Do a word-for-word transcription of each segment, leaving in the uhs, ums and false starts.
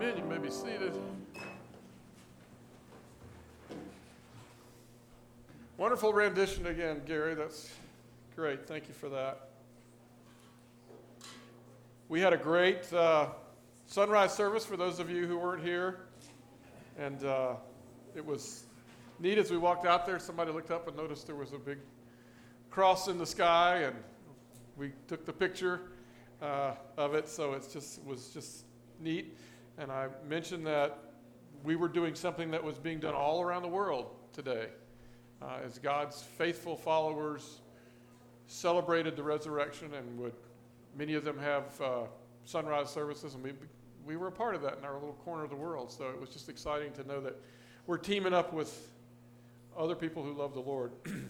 Amen. You may be seated. Wonderful rendition again, Gary. That's great. Thank you for that. We had a great uh, sunrise service for those of you who weren't here. And uh, it was neat as we walked out there. Somebody looked up and noticed there was a big cross in the sky, and we took the picture uh, of it. So it's just it was just neat. And I mentioned that we were doing something that was being done all around the world today, uh, as God's faithful followers celebrated the resurrection, and would many of them have uh, sunrise services, and we we were a part of that in our little corner of the world. So it was just exciting to know that we're teaming up with other people who love the Lord.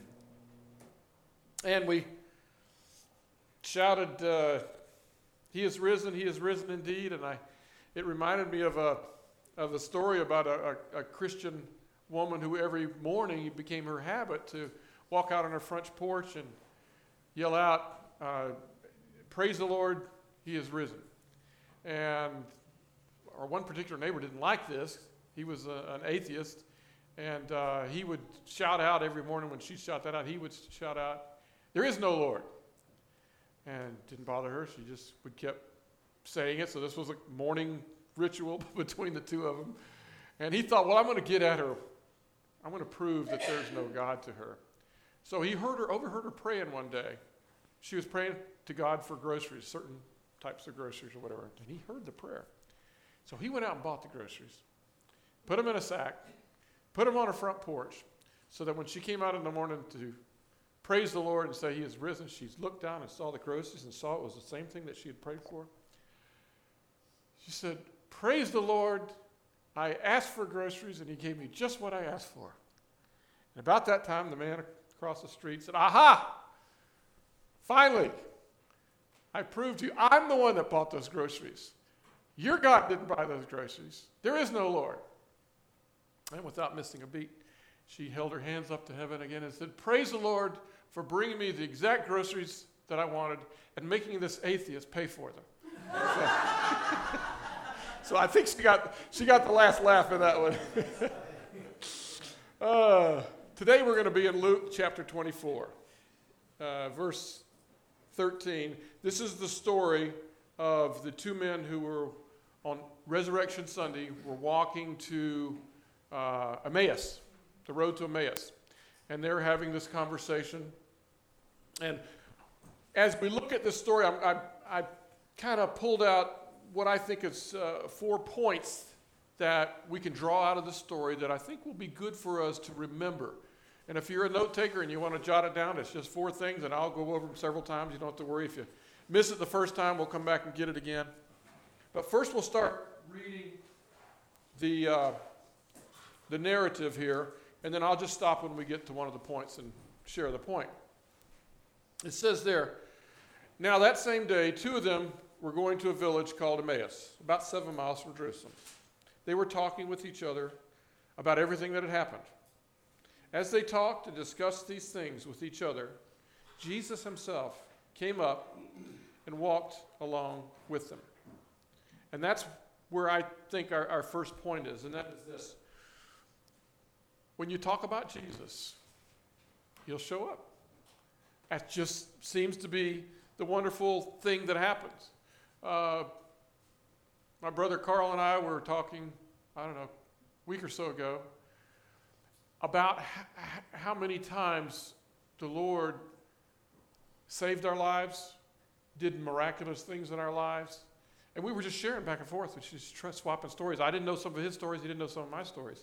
And we shouted, uh, "He is risen! He is risen indeed!" And I. It reminded me of a of a story about a, a, a Christian woman who every morning it became her habit to walk out on her front porch and yell out, uh, "Praise the Lord, He is risen." And our one particular neighbor didn't like this. He was a, an atheist, and uh, he would shout out every morning when she shouted that out. He would shout out, "There is no Lord," and it didn't bother her. She just would keep saying it. So this was a morning ritual between the two of them. And he thought, well, I'm going to get at her. I'm going to prove that there's no God to her. So he heard her, overheard her praying one day. She was praying to God for groceries, certain types of groceries or whatever. And he heard the prayer. So he went out and bought the groceries, put them in a sack, put them on her front porch, so that when she came out in the morning to praise the Lord and say He is risen, she looked down and saw the groceries and saw it was the same thing that she had prayed for. She said, "Praise the Lord, I asked for groceries and He gave me just what I asked for." And about that time, the man across the street said, "Aha! Finally, I proved to you I'm the one that bought those groceries. Your God didn't buy those groceries. There is no Lord." And without missing a beat, she held her hands up to heaven again and said, "Praise the Lord for bringing me the exact groceries that I wanted and making this atheist pay for them." So, so I think she got she got the last laugh in that one. uh, today we're going to be in Luke chapter twenty-four, uh, verse thirteen. This is the story of the two men who were on Resurrection Sunday were walking to uh, Emmaus, the road to Emmaus, and they're having this conversation. And as we look at this story, I'm, I I kind of pulled out what I think is uh, four points that we can draw out of the story that I think will be good for us to remember. And if you're a note taker and you want to jot it down, it's just four things, and I'll go over them several times. You don't have to worry. If you miss it the first time, we'll come back and get it again. But first we'll start reading the, uh, the narrative here, and then I'll just stop when we get to one of the points and share the point. It says there, "Now that same day, two of them were going to a village called Emmaus, about seven miles from Jerusalem. They were talking with each other about everything that had happened. As they talked and discussed these things with each other, Jesus himself came up and walked along with them." And that's where I think our, our first point is, and that is this. When you talk about Jesus, he'll show up. That just seems to be the wonderful thing that happens. Uh, my brother Carl and I were talking, I don't know, a week or so ago, about h- how many times the Lord saved our lives, did miraculous things in our lives. And we were just sharing back and forth, which is swapping stories. I didn't know some of his stories, he didn't know some of my stories.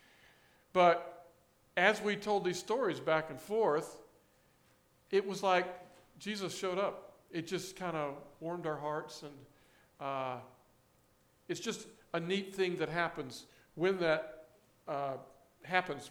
But as we told these stories back and forth, it was like Jesus showed up. It just kind of warmed our hearts, and uh, it's just a neat thing that happens when that uh, happens.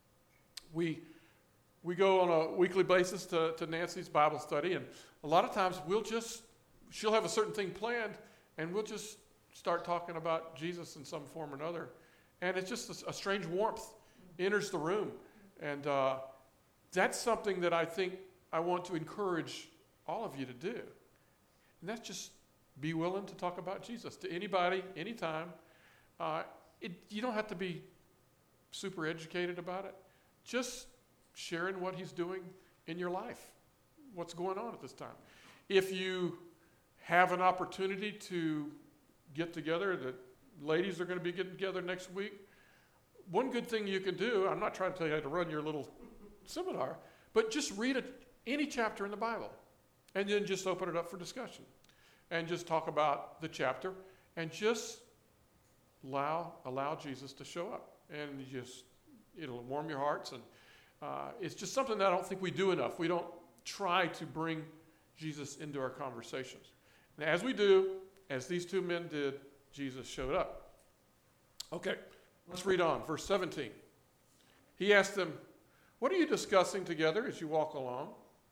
We we go on a weekly basis to, to Nancy's Bible study, and a lot of times we'll just, she'll have a certain thing planned, and we'll just start talking about Jesus in some form or another. And it's just a, a strange warmth enters the room. And uh, that's something that I think I want to encourage all of you to do. And that's just be willing to talk about Jesus to anybody, anytime. Uh, it, you don't have to be super educated about it. Just sharing what he's doing in your life, what's going on at this time. If you have an opportunity to get together, the ladies are going to be getting together next week, one good thing you can do, I'm not trying to tell you how to run your little seminar, but just read a, any chapter in the Bible and then just open it up for discussion and just talk about the chapter and just allow, allow Jesus to show up. And you just, it'll warm your hearts. And uh, it's just something that I don't think we do enough. We don't try to bring Jesus into our conversations. And as we do, as these two men did, Jesus showed up. Okay, let's read on. Verse seventeen. He asked them, "What are you discussing together as you walk along?"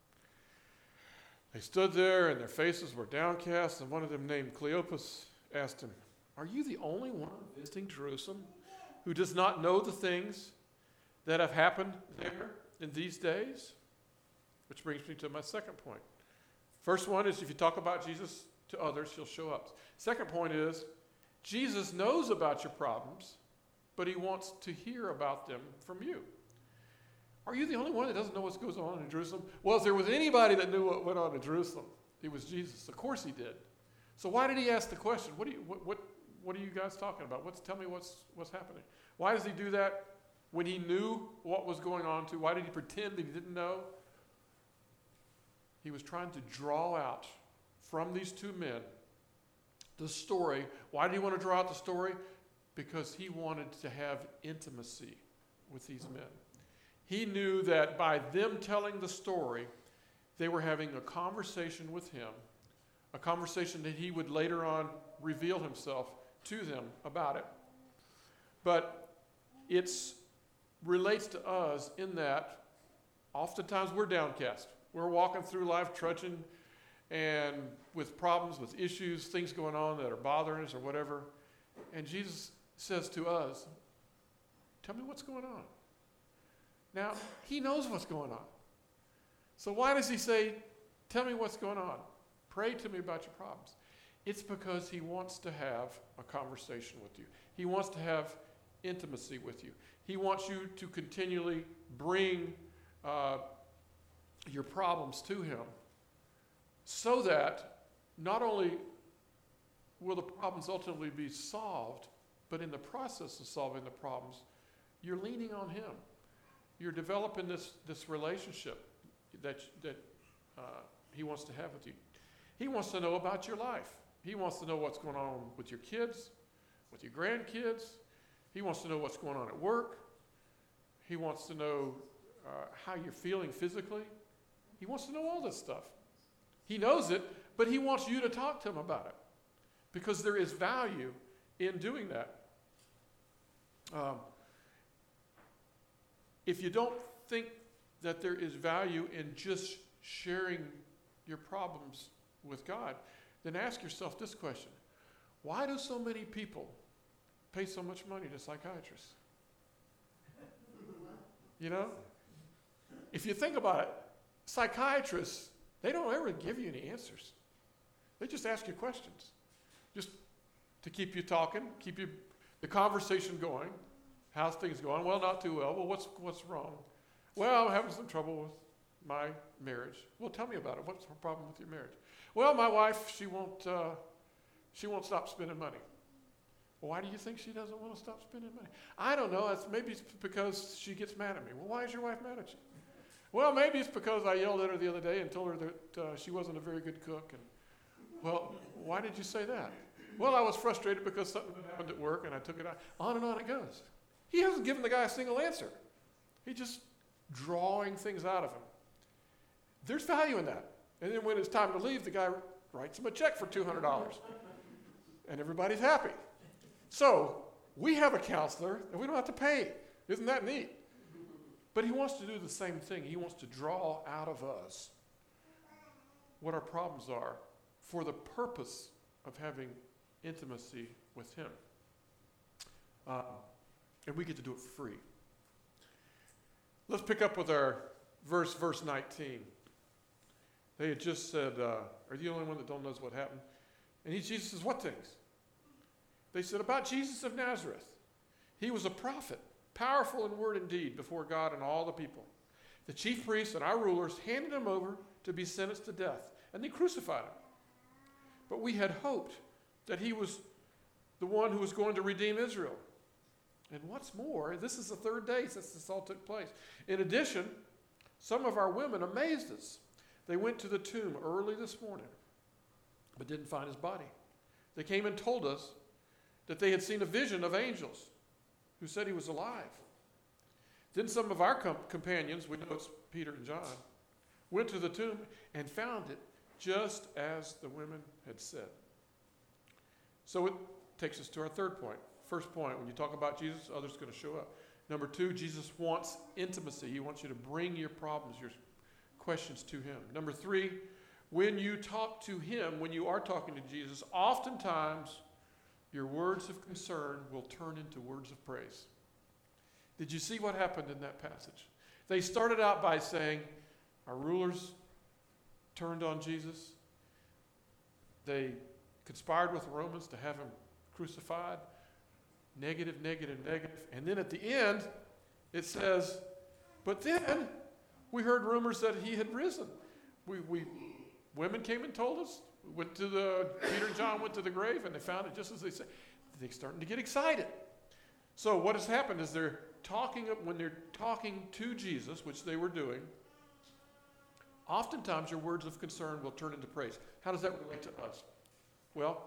They stood there, and their faces were downcast, and one of them, named Cleopas, asked him, "Are you the only one visiting Jerusalem who does not know the things that have happened there in these days?" Which brings me to my second point. First one is, if you talk about Jesus to others, he'll show up. Second point is, Jesus knows about your problems, but he wants to hear about them from you. Are you the only one that doesn't know what goes on in Jerusalem? Well, if there was anybody that knew what went on in Jerusalem, it was Jesus. Of course he did. So why did he ask the question? What do you, what, what, what are you guys talking about? What's, tell me what's, what's happening. Why does he do that when he knew what was going on too? Why did he pretend that he didn't know? He was trying to draw out from these two men the story. Why did he want to draw out the story? Because he wanted to have intimacy with these men. He knew that by them telling the story, they were having a conversation with him, a conversation that he would later on reveal himself to them about it. But it relates to us in that oftentimes we're downcast. We're walking through life trudging and with problems, with issues, things going on that are bothering us or whatever. And Jesus says to us, "Tell me what's going on." Now, he knows what's going on. So why does he say, "Tell me what's going on. Pray to me about your problems"? It's because he wants to have a conversation with you. He wants to have intimacy with you. He wants you to continually bring uh, your problems to him so that not only will the problems ultimately be solved, but in the process of solving the problems, you're leaning on him. You're developing this, this relationship that, that uh, he wants to have with you. He wants to know about your life. He wants to know what's going on with your kids, with your grandkids. He wants to know what's going on at work. He wants to know uh, how you're feeling physically. He wants to know all this stuff. He knows it, but he wants you to talk to him about it because there is value in doing that. Um, if you don't think that there is value in just sharing your problems with God, then ask yourself this question. Why do so many people pay so much money to psychiatrists? You know? If you think about it, psychiatrists, they don't ever give you any answers. They just ask you questions. Just to keep you talking, keep you the conversation going. How's things going? Well, not too well. Well, what's what's wrong? Well, I'm having some trouble with my marriage. Well, tell me about it. What's the problem with your marriage? Well, my wife, she won't uh, she won't stop spending money. Well, why do you think she doesn't want to stop spending money? I don't know. It's maybe it's because she gets mad at me. Well, why is your wife mad at you? Well, maybe it's because I yelled at her the other day and told her that uh, she wasn't a very good cook. And well, why did you say that? Well, I was frustrated because something happened at work and I took it out. On and on it goes. He hasn't given the guy a single answer. He's just drawing things out of him. There's value in that. And then when it's time to leave, the guy writes him a check for two hundred dollars. And everybody's happy. So we have a counselor and we don't have to pay. Isn't that neat? But he wants to do the same thing. He wants to draw out of us what our problems are for the purpose of having intimacy with him. Uh, and we get to do it for free. Let's pick up with our verse, verse nineteen. They had just said, uh, are you the only one that don't knows what happened? And he, Jesus says, what things? They said, about Jesus of Nazareth. He was a prophet, powerful in word and deed before God and all the people. The chief priests and our rulers handed him over to be sentenced to death, and they crucified him. But we had hoped that he was the one who was going to redeem Israel. And what's more, this is the third day since this all took place. In addition, some of our women amazed us. They went to the tomb early this morning, but didn't find his body. They came and told us that they had seen a vision of angels who said he was alive. Then some of our com- companions, we know it's Peter and John, went to the tomb and found it just as the women had said. So it takes us to our third point. First point, when you talk about Jesus, others are going to show up. Number two, Jesus wants intimacy. He wants you to bring your problems, your questions to him. Number three, when you talk to him, when you are talking to Jesus, oftentimes your words of concern will turn into words of praise. Did you see what happened in that passage? They started out by saying, our rulers turned on Jesus. They conspired with the Romans to have him crucified. Negative, negative, negative. And then at the end, it says, but then we heard rumors that he had risen. We, we women came and told us. We went to the, Peter and John went to the grave, and they found it just as they said. They're starting to get excited. So what has happened is they're talking, when they're talking to Jesus, which they were doing, oftentimes your words of concern will turn into praise. How does that relate to us? Well,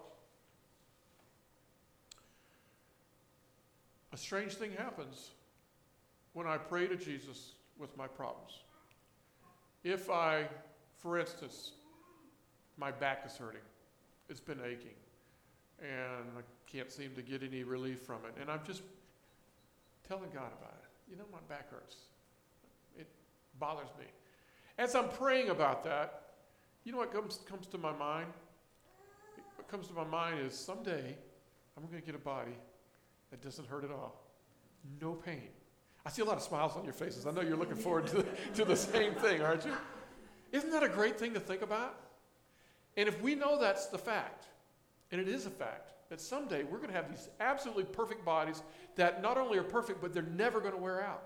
a strange thing happens when I pray to Jesus with my problems. If I, for instance, my back is hurting, it's been aching, and I can't seem to get any relief from it, and I'm just telling God about it. You know, my back hurts. It bothers me. As I'm praying about that, you know what comes, comes to my mind? What comes to my mind is someday I'm going to get a body that doesn't hurt at all. No pain. I see a lot of smiles on your faces. I know you're looking forward to, to the same thing, aren't you? Isn't that a great thing to think about? And if we know that's the fact, and it is a fact, that someday we're going to have these absolutely perfect bodies that not only are perfect, but they're never going to wear out.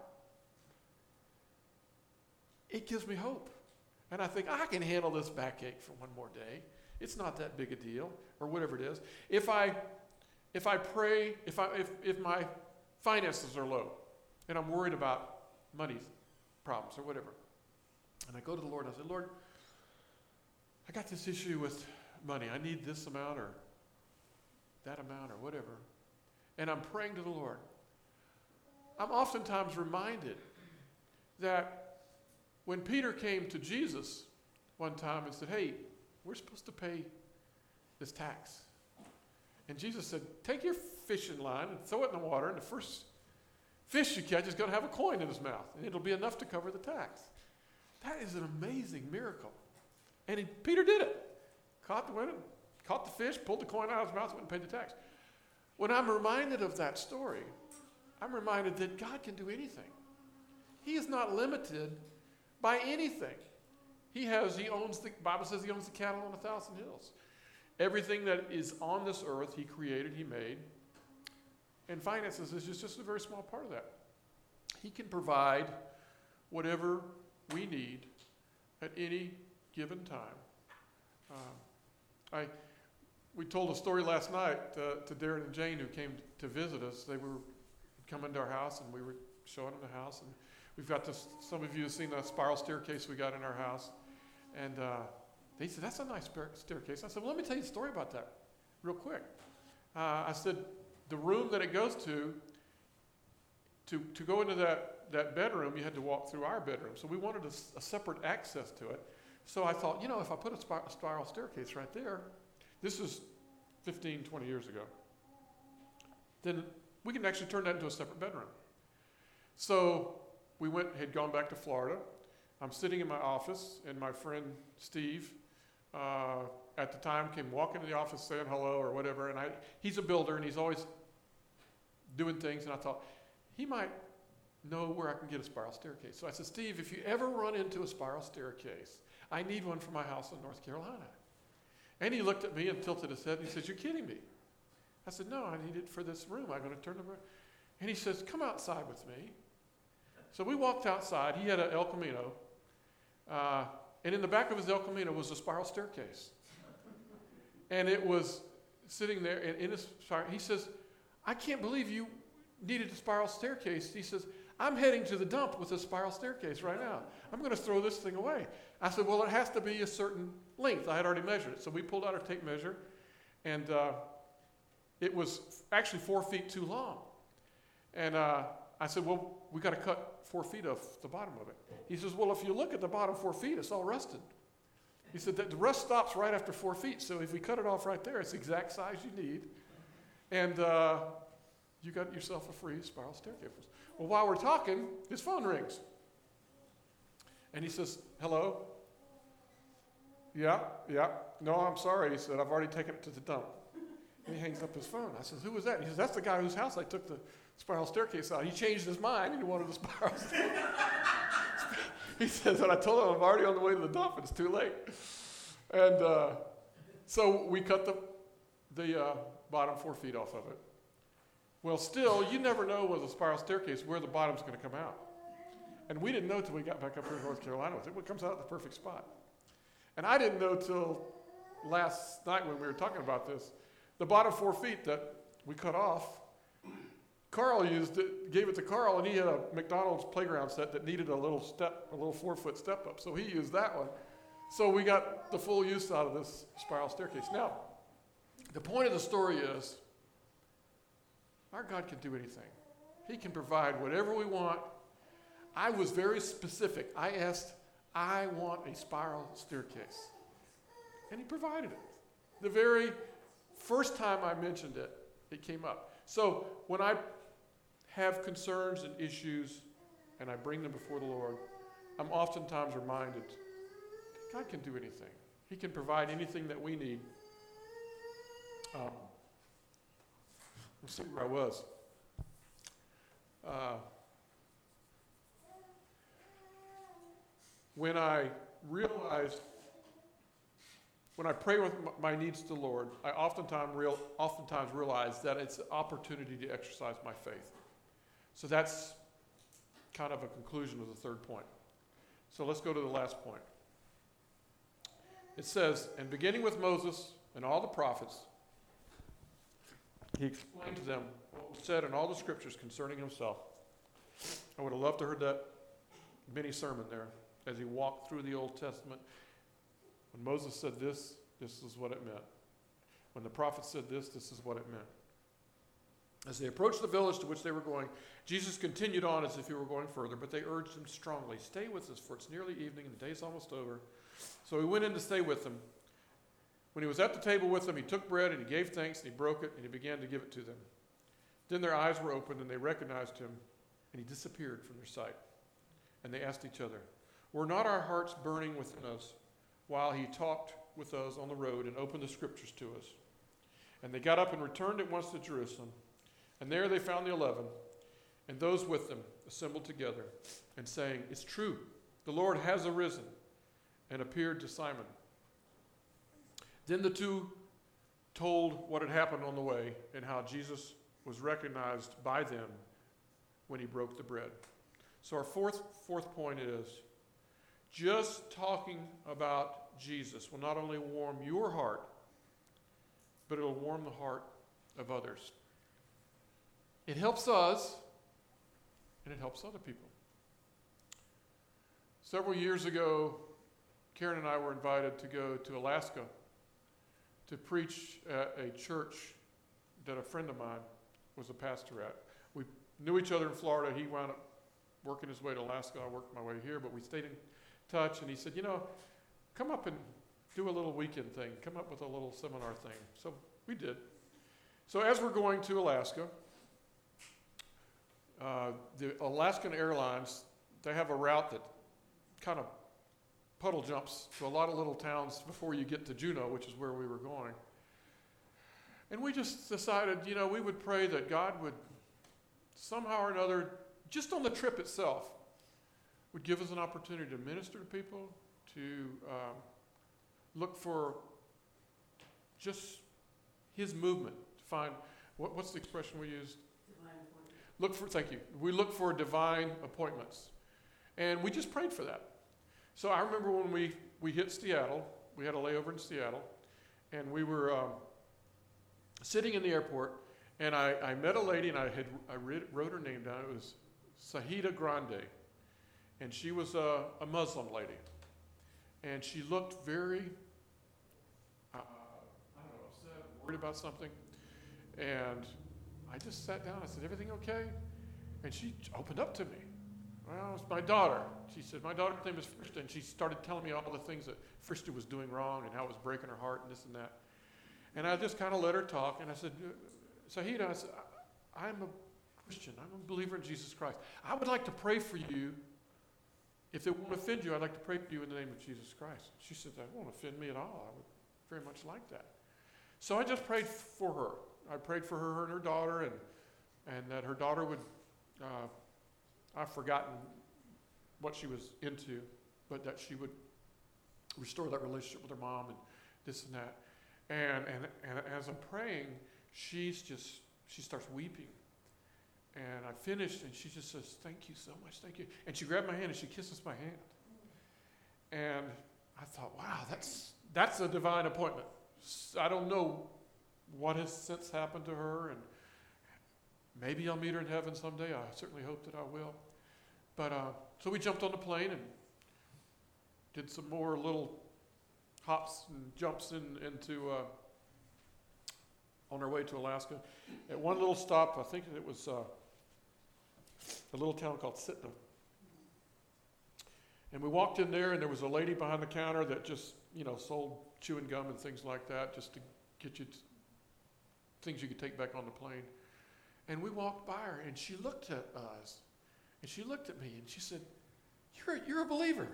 It gives me hope. And I think, I can handle this backache for one more day. It's not that big a deal, or whatever it is. If I if I pray, if I if, if my finances are low, and I'm worried about money problems or whatever, and I go to the Lord and I say, Lord, I got this issue with money. I need this amount or that amount or whatever. And I'm praying to the Lord. I'm oftentimes reminded that when Peter came to Jesus one time and said, hey, we're supposed to pay this tax. And Jesus said, take your fishing line and throw it in the water, and the first fish you catch is going to have a coin in his mouth, and it'll be enough to cover the tax. That is an amazing miracle. And he, Peter did it. Caught the, went, caught the fish, pulled the coin out of his mouth, went and paid the tax. When I'm reminded of that story, I'm reminded that God can do anything. He is not limited by anything. He has, he owns, the Bible says he owns the cattle on a thousand hills. Everything that is on this earth, he created, he made. And finances is just, just a very small part of that. He can provide whatever we need at any given time. Um, I, we told a story last night uh, to Darren and Jane, who came to visit us. They were coming to our house, and we were showing them the house. And we've got this, some of you have seen the spiral staircase we got in our house. And uh, they said, that's a nice staircase. I said, well, let me tell you a story about that real quick. Uh, I said, the room that it goes to, to, to go into that, that bedroom, you had to walk through our bedroom. So we wanted a, a separate access to it. So I thought, you know, if I put a, spir- a spiral staircase right there, this is fifteen, twenty years ago, then we can actually turn that into a separate bedroom. So we went, had gone back to Florida. I'm sitting in my office, and my friend Steve, uh, at the time, came walking to the office saying hello or whatever. And I, he's a builder, and he's always doing things. And I thought, he might know where I can get a spiral staircase. So I said, Steve, if you ever run into a spiral staircase, I need one for my house in North Carolina. And he looked at me and tilted his head, and he says, you're kidding me. I said, no, I need it for this room. I'm going to turn the room. And he says, come outside with me. So we walked outside. He had an El Camino. Uh, and in the back of his El Camino was a spiral staircase. And it was sitting there in, in his spiral. He says, I can't believe you needed a spiral staircase. He says, I'm heading to the dump with a spiral staircase right now. I'm going to throw this thing away. I said, well, it has to be a certain length. I had already measured it. So we pulled out our tape measure, and uh, it was actually four feet too long. And uh, I said, well, we got to cut four feet off the bottom of it. He says, well, if you look at the bottom four feet, it's all rusted. He said that the rust stops right after four feet. So if we cut it off right there, it's the exact size you need. And uh, you got yourself a free spiral staircase. Well, while we're talking, his phone rings. And he says, hello? Yeah, yeah. No, I'm sorry. He said, I've already taken it to the dump. And he hangs up his phone. I said, who was that? He says, that's the guy whose house I took the spiral staircase out. He changed his mind and he wanted a spiral staircase. He says, and I told him I'm already on the way to the dump. It's too late. And uh, so we cut the, the uh, bottom four feet off of it. Well, still, you never know with a spiral staircase where the bottom's going to come out. And we didn't know till we got back up here in North Carolina. It comes out at the perfect spot. And I didn't know till last night when we were talking about this. The bottom four feet that we cut off, Carl used it, gave it to Carl, and he had a McDonald's playground set that needed a little step, a little four-foot step up. So he used that one. So we got the full use out of this spiral staircase. Now, the point of the story is, our God can do anything. He can provide whatever we want. I was very specific. I asked, I want a spiral staircase. And he provided it. The very first time I mentioned it, it came up. So when I have concerns and issues and I bring them before the Lord, I'm oftentimes reminded, God can do anything. He can provide anything that we need. Um, Let's see where I was. Uh, when I realized, when I pray with my needs to the Lord, I oftentimes, real, oftentimes realize that it's an opportunity to exercise my faith. So that's kind of a conclusion of the third point. So let's go to the last point. It says, and beginning with Moses and all the prophets, he explained to them what was said in all the scriptures concerning himself. I would have loved to have heard that mini sermon there as he walked through the Old Testament. When Moses said this, this is what it meant. When the prophet said this, this is what it meant. As they approached the village to which they were going, Jesus continued on as if he were going further, but they urged him strongly, stay with us, for it's nearly evening and the day's almost over. So he went in to stay with them. When he was at the table with them, he took bread and he gave thanks and he broke it and he began to give it to them. Then their eyes were opened and they recognized him, and he disappeared from their sight. And they asked each other, were not our hearts burning within us while he talked with us on the road and opened the scriptures to us? And they got up and returned at once to Jerusalem. And there they found the eleven and those with them assembled together and saying, it's true, the Lord has arisen and appeared to Simon. Then the two told what had happened on the way and how Jesus was recognized by them when he broke the bread. So our fourth, fourth point is, just talking about Jesus will not only warm your heart, but it will warm the heart of others. It helps us, and it helps other people. Several years ago, Karen and I were invited to go to Alaska to preach at a church that a friend of mine was a pastor at. We knew each other in Florida. He wound up working his way to Alaska. I worked my way here, but we stayed in touch, and he said, you know, come up and do a little weekend thing. Come up with a little seminar thing. So we did. So as we're going to Alaska, uh, the Alaskan Airlines, they have a route that kind of puddle jumps to a lot of little towns before you get to Juneau, which is where we were going. And we just decided, you know, we would pray that God would somehow or another, just on the trip itself, would give us an opportunity to minister to people, to um, look for just his movement, to find, what, what's the expression we used? Divine appointment. Look for, thank you. We look for divine appointments. And we just prayed for that. So I remember when we, we hit Seattle, we had a layover in Seattle, and we were um, sitting in the airport, and I, I met a lady, and I had I read, wrote her name down. It was Sahida Grande, and she was a, a Muslim lady. And she looked very, uh, I don't know, upset, worried about something. And I just sat down. I said, everything okay? And she opened up to me. Well, it's my daughter. She said, my daughter's name is Frishta. And she started telling me all the things that Frishta was doing wrong and how it was breaking her heart and this and that. And I just kind of let her talk. And I said, Sahida, I said, I'm a Christian. I'm a believer in Jesus Christ. I would like to pray for you. If it won't offend you, I'd like to pray for you in the name of Jesus Christ. She said, that won't offend me at all. I would very much like that. So I just prayed for her. I prayed for her and her daughter, and and that her daughter would, uh, I've forgotten what she was into, but that she would restore that relationship with her mom and this and that. And and, and as I'm praying, she's just, she starts weeping. And I finished, and she just says, thank you so much, thank you. And she grabbed my hand, and she kisses my hand. And I thought, wow, that's that's a divine appointment. I don't know what has since happened to her, and maybe I'll meet her in heaven someday. I certainly hope that I will. But uh, so we jumped on the plane and did some more little hops and jumps in, into uh, on our way to Alaska. At one little stop, I think it was uh, a little town called Sitna. And we walked in there, and there was a lady behind the counter that just, you know, sold chewing gum and things like that, just to get you t- things you could take back on the plane. And we walked by her, and she looked at us, and she looked at me, and she said, "You're you're a believer."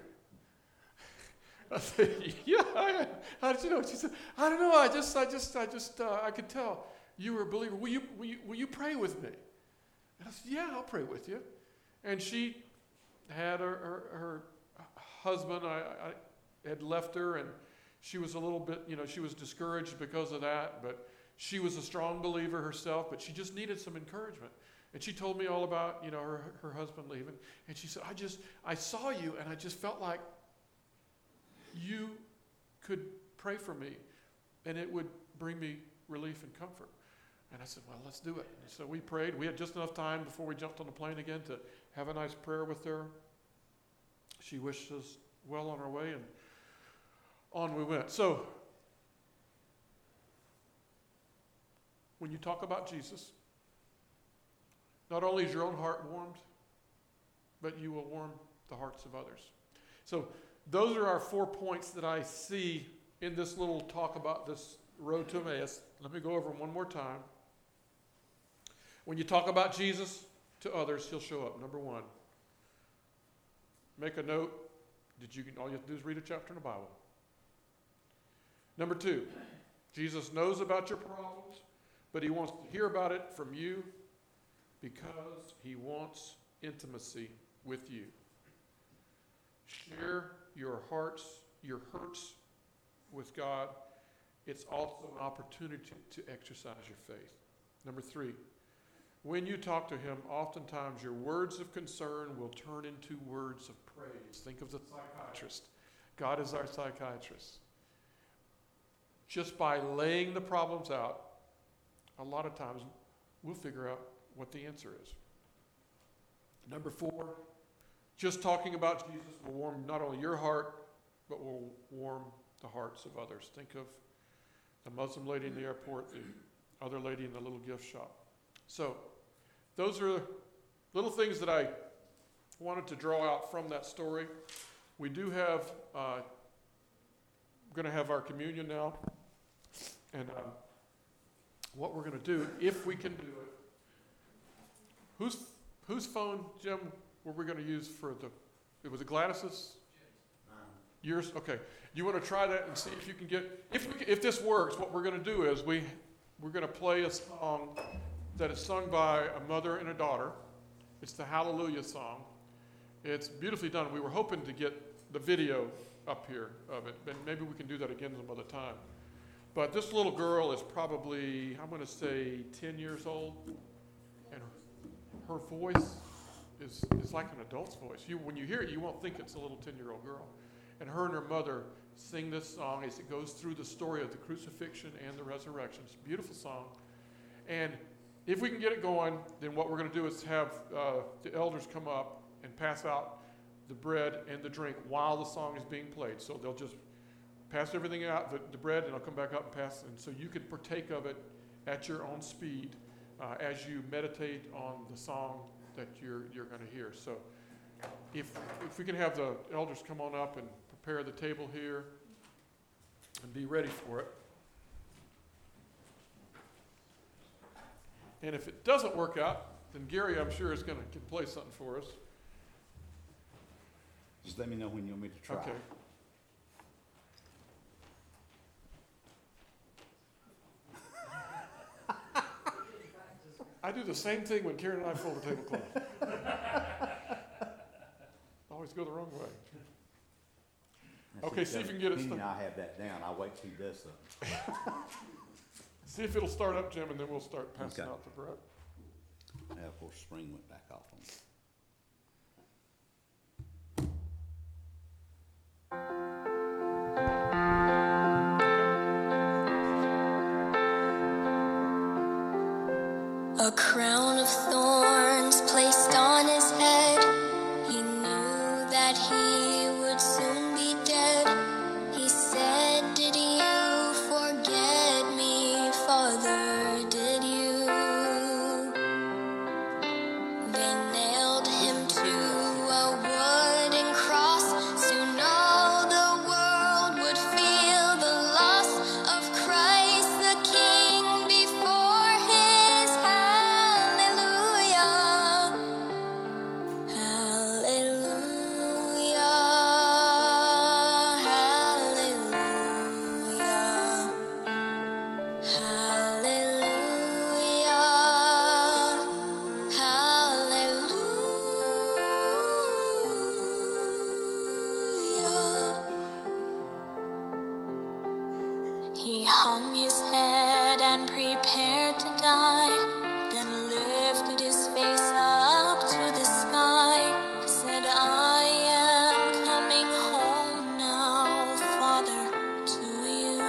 I said, "Yeah, I am." How did you know? She said, "I don't know. I just, I just, I just, uh, I could tell you were a believer. Will you, will you, will you pray with me?" And I said, "Yeah, I'll pray with you." And she had her her, her husband. I, I had left her, and she was a little bit, you know, she was discouraged because of that, but she was a strong believer herself, but she just needed some encouragement. And she told me all about, you know, her, her husband leaving. And she said, I just, I saw you, and I just felt like you could pray for me, and it would bring me relief and comfort. And I said, well, let's do it. And so we prayed. We had just enough time before we jumped on the plane again to have a nice prayer with her. She wished us well on our way, and on we went. So, when you talk about Jesus, not only is your own heart warmed, but you will warm the hearts of others. So, those are our four points that I see in this little talk about this road to Emmaus. Let me go over them one more time. When you talk about Jesus to others, he'll show up. Number one, make a note. Did you? All you have to do is read a chapter in the Bible. Number two, Jesus knows about your problems, but he wants to hear about it from you because he wants intimacy with you. Share your hearts, your hurts with God. It's also an opportunity to exercise your faith. Number three, when you talk to him, oftentimes your words of concern will turn into words of praise. Think of the psychiatrist. God is our psychiatrist. Just by laying the problems out, a lot of times we'll figure out what the answer is. Number four, just talking about Jesus will warm not only your heart, but will warm the hearts of others. Think of the Muslim lady in the airport, the other lady in the little gift shop. So, those are little things that I wanted to draw out from that story. We do have, uh, we're going to have our communion now. And uh, what we're going to do, if we can do it, whose whose phone, Jim, were we going to use for the, it was it Gladys's? Yours? Okay. You want to try that and see if you can get, if we, if this works, what we're going to do is we, we're going to play a song that is sung by a mother and a daughter. It's the Hallelujah song. It's beautifully done. We were hoping to get the video up here of it, but maybe we can do that again some other time. But this little girl is probably, I'm going to say, ten years old, and her, her voice is, is like an adult's voice. You, when you hear it, you won't think it's a little ten-year-old girl. And her and her mother sing this song as it goes through the story of the crucifixion and the resurrection. It's a beautiful song. And if we can get it going, then what we're going to do is have uh, the elders come up and pass out the bread and the drink while the song is being played. So they'll just pass everything out, the, the bread, and I'll come back up and pass. And so you can partake of it at your own speed uh, as you meditate on the song that you're you're going to hear. So if if we can have the elders come on up and prepare the table here and be ready for it. And if it doesn't work out, then Gary, I'm sure, is going to play something for us. Just let me know when you want me to try. Okay. I do the same thing when Karen and I fold the tablecloth. Always go the wrong way. Okay, see if you can get it started. I have that down. I'll wait till he does something. See if it'll start up, Jim, and then we'll start passing Okay. out the bread. Now, of course, spring went back off on me. A crown of thorns placed on his head. He knew that he would soon be dead. He said, "Did you forget me, Father? Did you?" They nailed him to a wooden cross. Soon all the world would feel the loss of Christ the King before his hallelujah. Hallelujah. Hallelujah. Hallelujah. Hallelujah. He hung his head and prepared to die, then lifted his face up to the sky, said, "I am coming home now, Father, to you."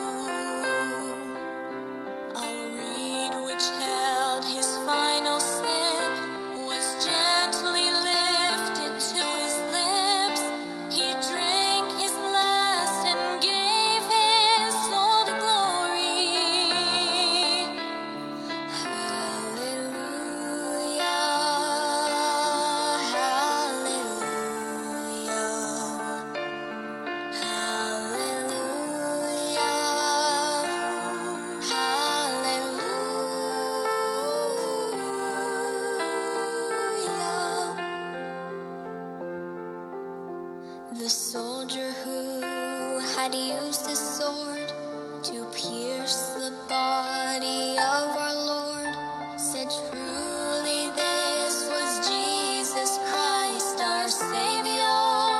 A reed which held his final sip was gently lifted to his lips. He drank his last and gave his soul to glory. Hallelujah. Hallelujah. Hallelujah. The soldier who had used his sword to pierce the body of our Lord said, "Truly this was Jesus Christ, our Savior."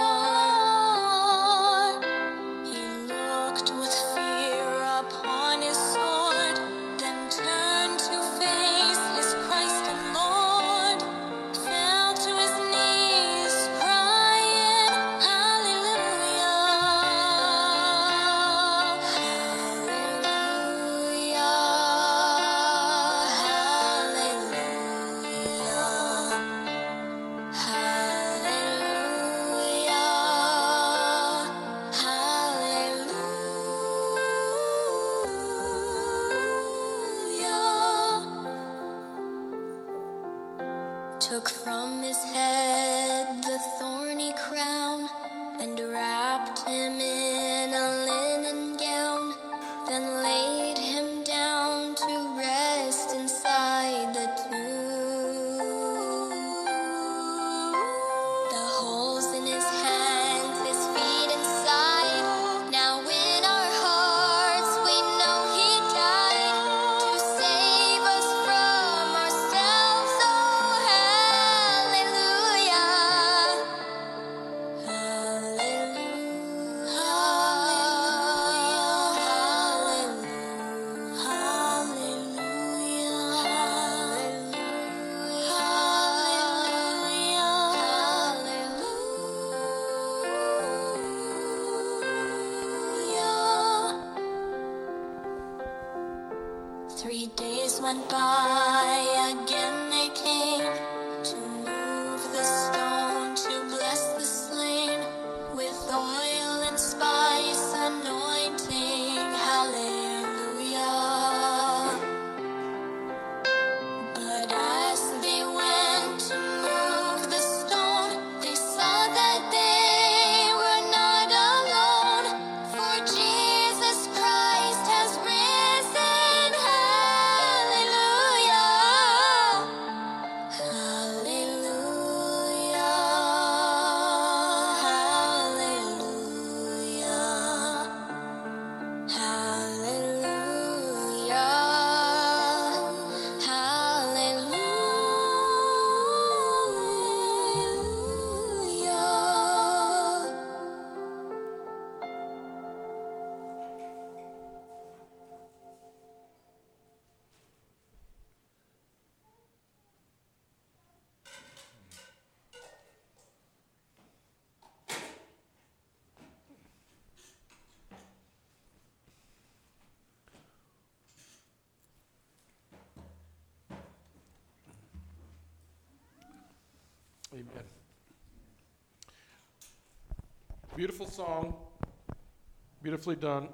He looked with fear upon his sword, then turned to face his Christ and Lord, fell to his knees, crying, "Hallelujah. Hallelujah. Hallelujah. Took from his head the thorny crown and wrapped him in a linen gown, then laid him down to rest inside the tomb. The holes in his hands, his feet inside. Now in our hearts we know he died to save us from ourselves. Oh, hallelujah. Hallelujah. Three days went by, again they came to move the stone, to bless the slain with oil and spice anointing. Hallelujah. But as they went to move the stone, they saw that they were not alone, for Jesus Christ has risen. Hallelujah. Hallelujah. Hallelujah. Hallelujah. Hallelujah. Amen. Beautiful song, beautifully done.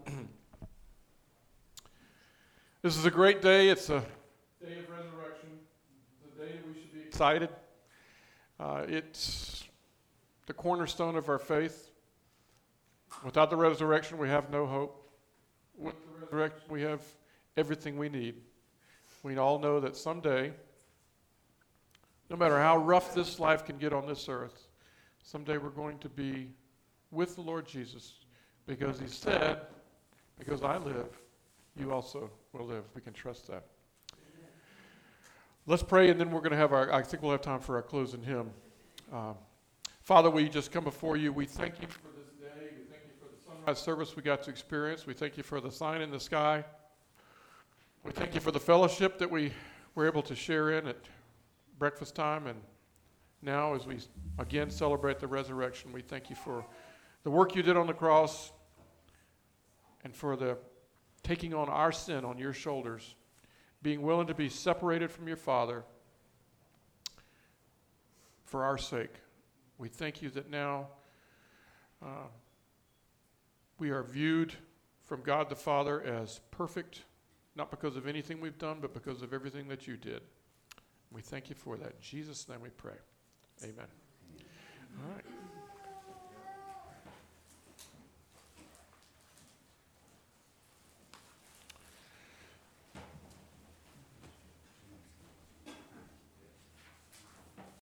This is a great day. It's a day of resurrection. It's a day that we should be excited. Uh, it's the cornerstone of our faith. Without the resurrection, we have no hope. With the resurrection, we have everything we need. We all know that someday, no matter how rough this life can get on this earth, someday we're going to be with the Lord Jesus, because he said, because I live, you also will live. We can trust that. Amen. Let's pray, and then we're going to have our, I think we'll have time for our closing hymn. Um, Father, we just come before you. We thank you for this day. We thank you for the sunrise service we got to experience. We thank you for the sign in the sky. We thank you for the fellowship that we were able to share in at breakfast time, and now as we again celebrate the resurrection, we thank you for the work you did on the cross and for the taking on our sin on your shoulders, being willing to be separated from your Father for our sake. We thank you that now uh, we are viewed from God the Father as perfect, not because of anything we've done, but because of everything that you did. We thank you for that. In Jesus' name we pray. Amen.